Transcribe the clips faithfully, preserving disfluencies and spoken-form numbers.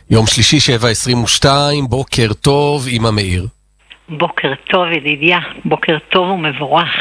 יום שלישי שבע עשרים ושתיים, בוקר טוב, אמא מאיר. בוקר טוב ידידיה, בוקר טוב ומבורך.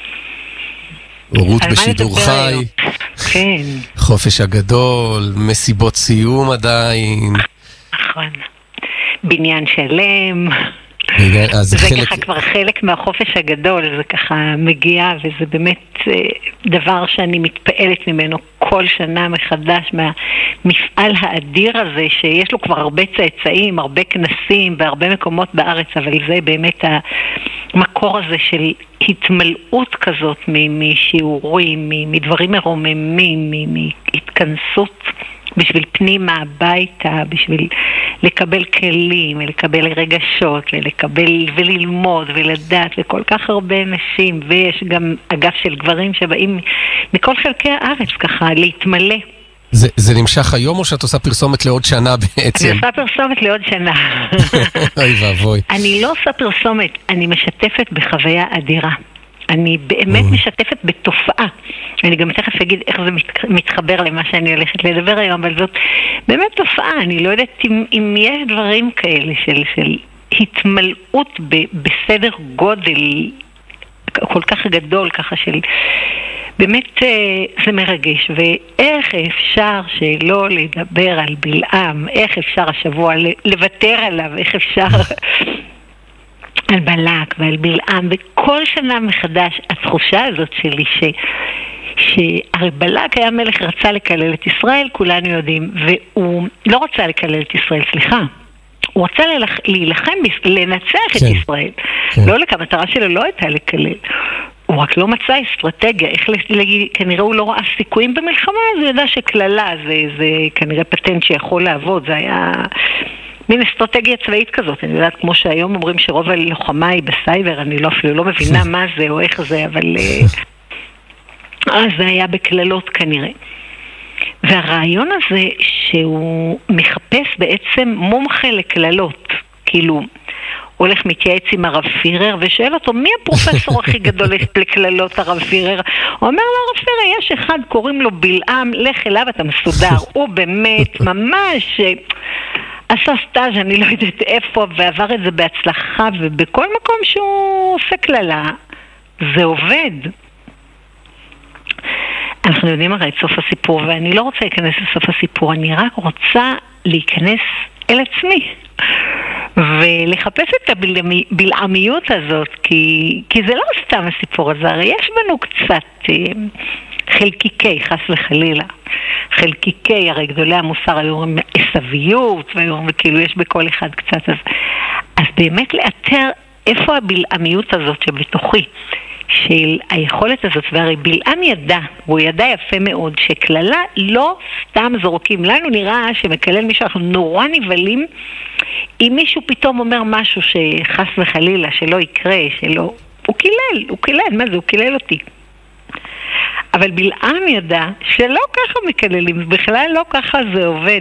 רות בשידור חי. כן. חופש הגדול, מסיבות סיום עדיין. נכון. בניין שלם. אז זה חלק... ככה כבר חלק מהחופש הגדול, זה ככה מגיע, וזה באמת דבר שאני מתפעלת ממנו כל שנה מחדש, מהמפעל האדיר הזה, שיש לו כבר הרבה צאצאים, הרבה כנסים, בהרבה מקומות בארץ, אבל זה באמת המקור הזה של התמלאות כזאת משיעורים, מדברים מרוממים, מהתכנסות בשביל פנימה הביתה, בשביל לקבל כלים, לקבל רגשות, לקבל וללמוד ולדעת לכל כך הרבה נשים, ויש גם אגף של גברים שבאים מכל חלקי הארץ ככה להתמלא. זה, זה נמשך היום או שאת עושה פרסומת לעוד שנה בעצם? אני עושה פרסומת לעוד שנה. אוי ואבוי. אני לא עושה פרסומת, אני משתפת בחוויה אדירה. אני באמת משתפת בתופעה. אני גם תכף אגיד איך זה מתחבר למה שאני הולכת לדבר היום, אבל זאת באמת תופעה. אני לא יודעת אם, אם יש דברים כאלה של, של התמלאות ב, בסדר גודל כל כך גדול, ככה של... באמת זה מרגש. ואיך אפשר שלא לדבר על בלעם? איך אפשר השבוע לוותר עליו? איך אפשר... על בלק ועל בלעם, וכל שנה מחדש התחושה הזאת שלי ש... שהרי בלק היה מלך, רצה לקלל את ישראל, כולנו יודעים, והוא לא רצה לקלל את ישראל, סליחה, הוא רצה ללח... להילחם, לנצח כן. את ישראל. כן. לא לכמה, המטרה שלו לא הייתה לקלל. הוא רק לא מצא אסטרטגיה, איך להגיד, כנראה הוא לא ראה סיכויים במלחמה, אז הוא ידע שכללה, זה, זה כנראה פטנט שיכול לעבוד, זה היה... מין אסטרטגיה צבאית כזאת. אני יודעת, כמו שהיום אומרים שרוב הלוחמה היא בסייבר, אני לא, אפילו לא מבינה מה זה או איך זה, אבל אז זה היה בכללות כנראה. והרעיון הזה שהוא מחפש בעצם מומחה לכללות, כאילו הולך מתייעץ עם הרב פירר ושואל אותו, מי הפרופסור הכי גדול לכללות הרב פירר? הוא אומר לו, הרב פירר, יש אחד, קוראים לו בלעם, לך אליו, אתה מסודר. הוא באמת ממש... עשה סטאז' אני לא יודעת איפה, ועבר את זה בהצלחה, ובכל מקום שהוא עושה כללה, זה עובד. אנחנו יודעים הרי את סוף הסיפור, ואני לא רוצה להיכנס לסוף הסיפור, אני רק רוצה להיכנס אל עצמי, ולחפש את הבלעמיות הזאת, כי, כי זה לא סתם הסיפור הזה, הרי יש בנו קצת חלקיקי, חס וחלילה. חלקיקי, הרי גדולי המוסר היו עשוויות, וכאילו יש בכל אחד קצת. אז, אז באמת לאתר איפה הבלעמיות הזאת שבתוכי, של היכולת הזאת, והרי בלעם ידע, והוא ידע יפה מאוד, שכללה לא סתם זורקים. לנו נראה שמקלל מישהו, אנחנו נורא נבלים, אם מישהו פתאום אומר משהו שחס וחלילה, שלא יקרה, שלא... הוא קילל, הוא קילל, מה זה? הוא קילל אותי. אבל בלעם ידע שלא ככה מקללים, בכלל לא ככה זה עובד.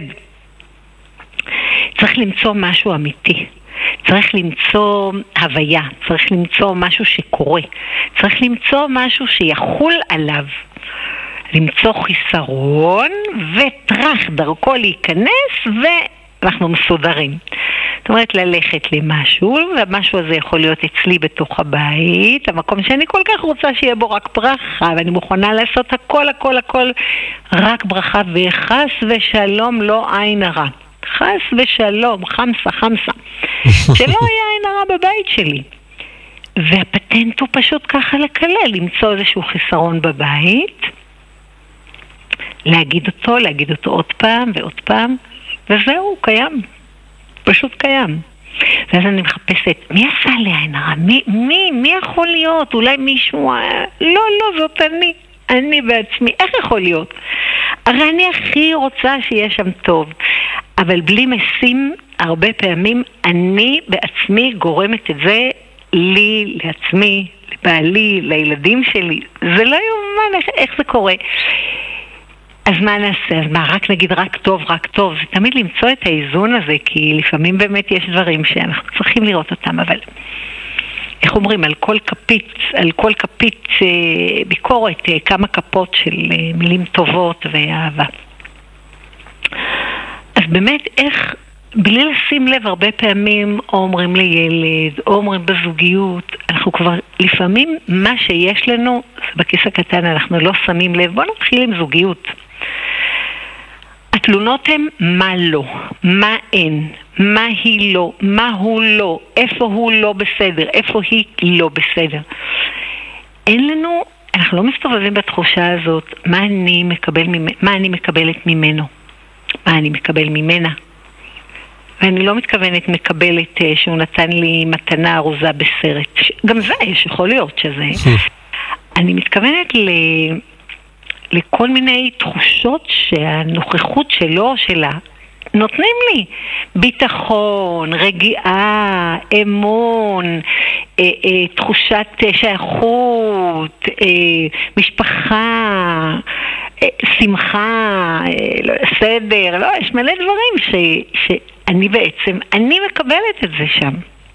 צריך למצוא משהו אמיתי, צריך למצוא הוויה, צריך למצוא משהו שקורה, צריך למצוא משהו שיחול עליו, למצוא חיסרון וטרח דרכו להיכנס ואנחנו מסודרים. זאת אומרת, ללכת למשהו, והמשהו הזה יכול להיות אצלי בתוך הבית, המקום שאני כל כך רוצה שיהיה בו רק ברכה, ואני מוכנה לעשות הכל, הכל, הכל, רק ברכה, וחס ושלום לא עין הרע. חס ושלום, חמסה, חמסה. שלא יהיה עין הרע בבית שלי. והפטנט הוא פשוט ככה לקלל, למצוא איזשהו חיסרון בבית, להגיד אותו, להגיד אותו עוד פעם ועוד פעם, וזהו, קיים. פשוט קיים. ואז אני מחפשת, מי עשה לי עין הרע? מי, מי, מי יכול להיות? אולי מישהו... לא, לא, זאת אני. אני בעצמי. איך יכול להיות? הרי אני הכי רוצה שיהיה שם טוב. אבל בלי משים, הרבה פעמים, אני בעצמי גורמת את זה לי, לעצמי, לבעלי, לילדים שלי. זה לא יאומן איך, איך זה קורה. אז מה נעשה? אז מה, רק נגיד רק טוב, רק טוב? זה תמיד למצוא את האיזון הזה, כי לפעמים באמת יש דברים שאנחנו צריכים לראות אותם, אבל איך אומרים, על כל כפית, על כל כפית ביקורת, כמה כפות של מילים טובות ואהבה. אז באמת איך בלי לשים לב, הרבה פעמים או אומרים לילד, או אומרים בזוגיות, אנחנו כבר לפעמים מה שיש לנו, זה בכיס הקטן, אנחנו לא שמים לב. בואו נתחיל עם זוגיות. התלונות הן מה לא, מה אין, מה היא לא, מה הוא לא, איפה הוא לא בסדר, איפה היא לא בסדר. אין לנו, אנחנו לא מסתובבים בתחושה הזאת, מה אני מקבל, מה אני מקבלת ממנו, מה אני מקבל ממנה. ואני לא מתכוונת מקבלת שהוא נתן לי מתנה ארוזה בסרט. גם זה יש, יכול להיות שזה. אני מתכוונת ל... לכל מיני תחושות שהנוכחות שלו או שלה נותנים לי. ביטחון, רגיעה, אמון, אה, אה, תחושת שייכות, אה, משפחה, אה, שמחה, אה, לא, סדר, לא, יש מלא דברים ש, שאני בעצם, אני מקבלת את זה שם.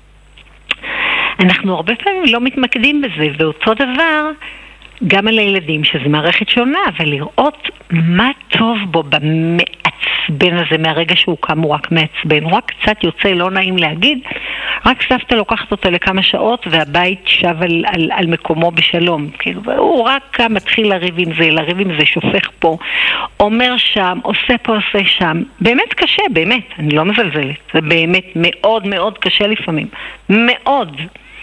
אנחנו הרבה פעמים לא מתמקדים בזה, ואותו דבר גם על הילדים, שזו מערכת שונה, אבל לראות מה טוב בו במעצבן הזה, מהרגע שהוא קם הוא רק מעצבן, הוא רק קצת יוצא, לא נעים להגיד, רק סבתא לוקחת אותו לכמה שעות, והבית שב על, על, על מקומו בשלום. כאילו, הוא רק קם, מתחיל לריב עם זה, לריב עם זה, שופך פה, אומר שם, עושה פה, עושה שם. באמת קשה, באמת, אני לא מזלזלת. זה באמת מאוד מאוד קשה לפעמים. מאוד.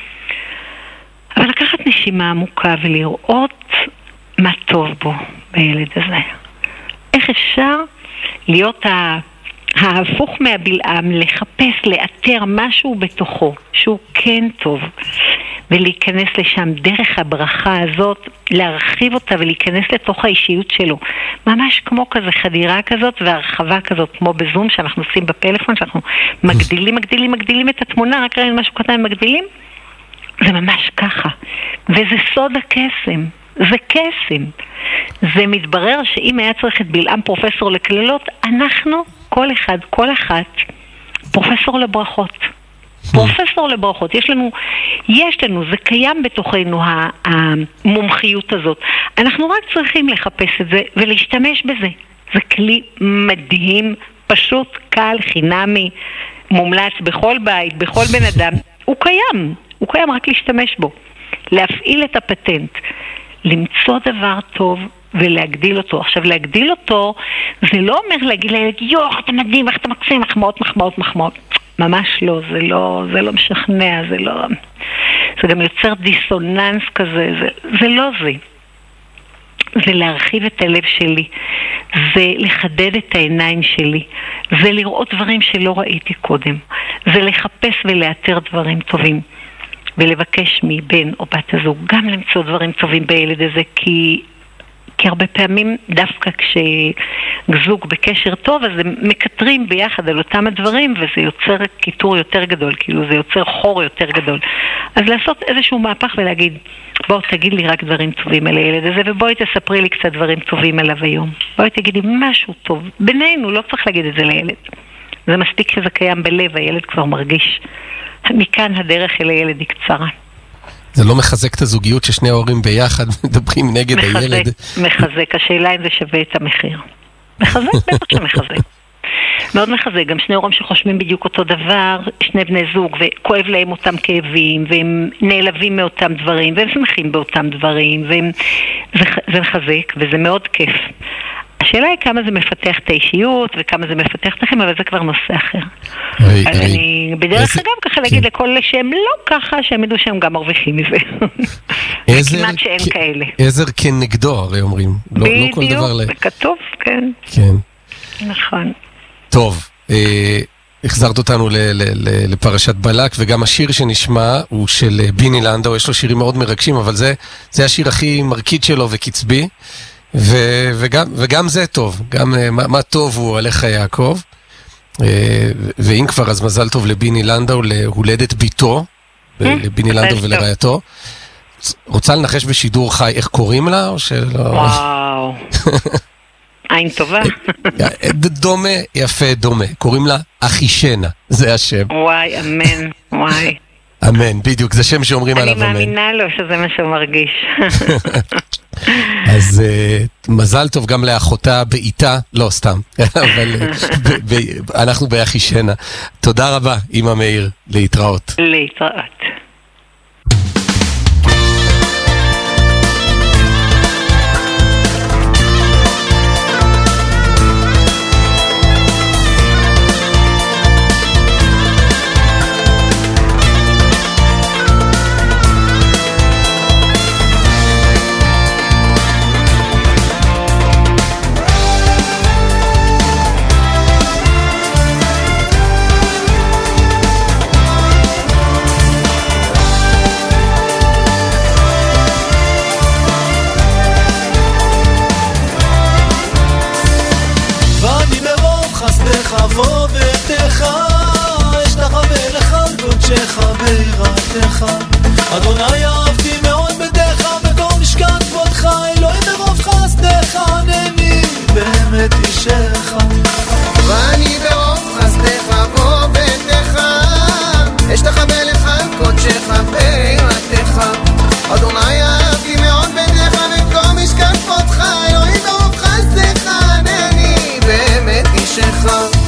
אבל לקחת נשימה עמוקה ולראות מה טוב בו בילד הזה. איך אפשר להיות ההפוך מהבלעם, לחפש, לאתר משהו בתוכו, שהוא כן טוב, ולהיכנס לשם דרך הברכה הזאת, להרחיב אותה ולהיכנס לתוך האישיות שלו. ממש כמו כזה חדירה כזאת והרחבה כזאת, כמו בזום שאנחנו עושים בפלאפון, שאנחנו מגדילים, מגדילים, מגדילים את התמונה, רק ראינו משהו קטן מגדילים. זה ממש ככה. וזה סוד הקסם. זה קסם. זה מתברר שאם היה צריך את בלעם פרופסור לכללות, אנחנו, כל אחד, כל אחת, פרופסור לברכות. פרופסור לברכות. יש לנו, יש לנו, זה קיים בתוכנו, המומחיות הזאת. אנחנו רק צריכים לחפש את זה ולהשתמש בזה. זה כלי מדהים, פשוט, קל, חינמי, מומלץ בכל בית, בכל בן אדם. הוא קיים. הוא קיים, רק להשתמש בו. להפעיל את הפטנט. למצוא דבר טוב ולהגדיל אותו. עכשיו, להגדיל אותו, זה לא אומר להגיד לילד, יוח, אתה מדהים, איך אתה מקסים, מחמאות, מחמאות, מחמאות. ממש לא, זה לא, זה לא משכנע, זה לא... זה גם יוצר דיסוננס כזה, זה, זה לא זה. זה להרחיב את הלב שלי. זה לחדד את העיניים שלי. זה לראות דברים שלא ראיתי קודם. זה לחפש ולאתר דברים טובים. ולבקש מבן או בת הזוג גם למצוא דברים טובים בילד הזה, כי, כי הרבה פעמים דווקא כשזוג בקשר טוב, אז הם מקטרים ביחד על אותם הדברים, וזה יוצר קיטור יותר גדול, כאילו זה יוצר חור יותר גדול. אז לעשות איזשהו מהפך ולהגיד, בוא תגיד לי רק דברים טובים על הילד הזה, ובואי תספרי לי קצת דברים טובים עליו היום. בואי תגידי משהו טוב. בינינו, לא צריך להגיד את זה לילד. זה מספיק שזה קיים בלב, הילד כבר מרגיש. מכאן הדרך אל הילד היא קצרה. זה לא מחזק את הזוגיות ששני ההורים ביחד מדברים נגד מחזק, הילד? מחזק, השאלה אם זה שווה את המחיר. מחזק, בטח שמחזק. מאוד מחזק, גם שני הורים שחושבים בדיוק אותו דבר, שני בני זוג, וכואב להם אותם כאבים, והם נעלבים מאותם דברים, והם שמחים באותם דברים, וזה מחזק, וזה מאוד כיף. השאלה היא כמה זה מפתח את האישיות, וכמה זה מפתח את החיים, אבל זה כבר נושא אחר. אז אני בדרך אגב ככה להגיד לכל שהם לא ככה, שהם ידעו שהם גם מרוויחים מזה. כמעט שאין כאלה. עזר כנגדו, הרי אומרים. בדיוק, זה כתוב, כן. כן. נכון. טוב, החזרת אותנו לפרשת בלק, וגם השיר שנשמע הוא של ביני לנדאו, יש לו שירים מאוד מרגשים, אבל זה השיר הכי מרקיד שלו וקצבי. ו- וגם, וגם זה טוב, גם מה, מה טוב הוא עליך יעקב, ואם כבר אז מזל טוב לביני לנדאו להולדת ביתו, לביני לנדאו ולרעייתו. רוצה לנחש בשידור חי איך קוראים לה או שלא? וואו, עין טובה. דומה, יפה, דומה, קוראים לה אחישנה, זה השם. וואי, אמן, וואי. אמן, בדיוק, זה שם שאומרים עליו אמן. אני מאמינה לו שזה מה שהוא מרגיש. אז מזל טוב גם לאחותה באיתה, לא סתם, אבל אנחנו ביחי שנה. תודה רבה, אמא מאיר, להתראות. להתראות. אדוני אהבתי מאוד בדך בכל משכן כבודך אלוהים ברוב חסדך נהני באמת אישך ואני ברוב חסדך ובדך אשתחווה לך על קודשך בירתך אדוני אהבתי מאוד בדך בכל משכן כבודך אלוהים ברוב חסדך נהני באמת אישך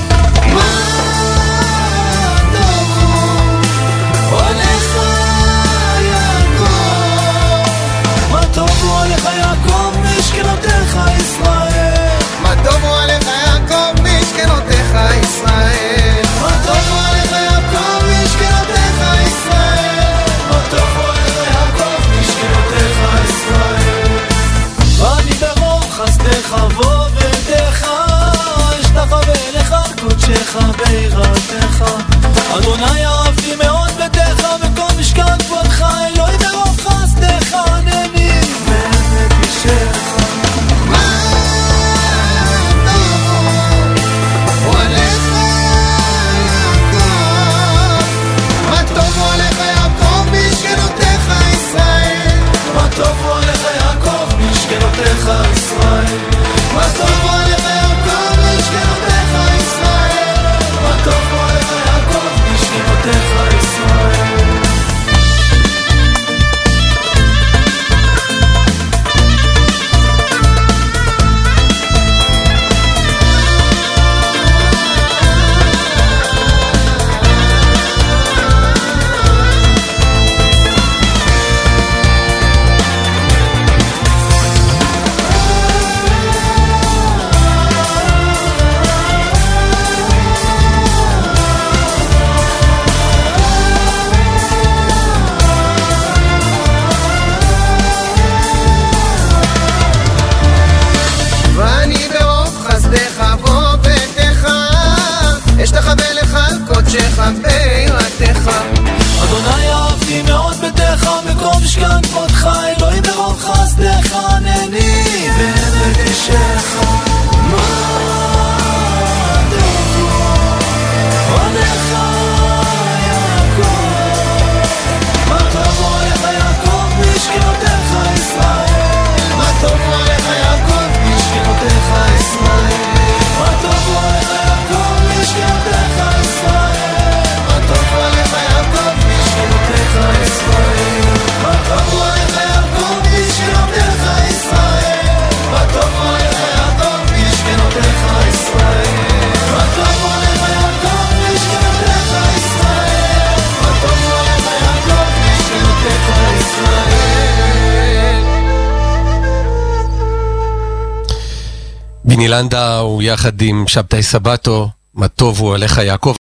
בירתך אדוני אהבתי מאוד בדך בכל משכן כבודך אלוהים ברוב חסדך נהני באמת אישך מה טובו עליך יעקב משכנותיך ישראל מה טובו עליך יעקב משכנותיך ישראל מה טובו עליך יעקב משכנותיך ישראל טוב עליך יעקב משכנותיך ישראל אדוני אהבתי מאוד בדך בכל משכן כבודך אלוהים ברוב חסדך נהני באמת אישך מה טובו עליך יעקב מה טובו עליך יעקב משכנותיך ישראל מה טובו עליך יעקב משכנותיך ישראל מה טובו עליך יעקב משכנותיך ישראל טוב עליך יעקב משכנותיך ישראל מה טוב עליך יעקב משכנותיך ישראל מה טוב עליך יעקב משכנותיך ישראל מה טוב עליך יעקב משכנותיך ישראל מה טוב עליך יעקב משכנותיך ישראל ביני לנדאו יחד עם שבתאי סבתו מה טוב הוא עליך יעקב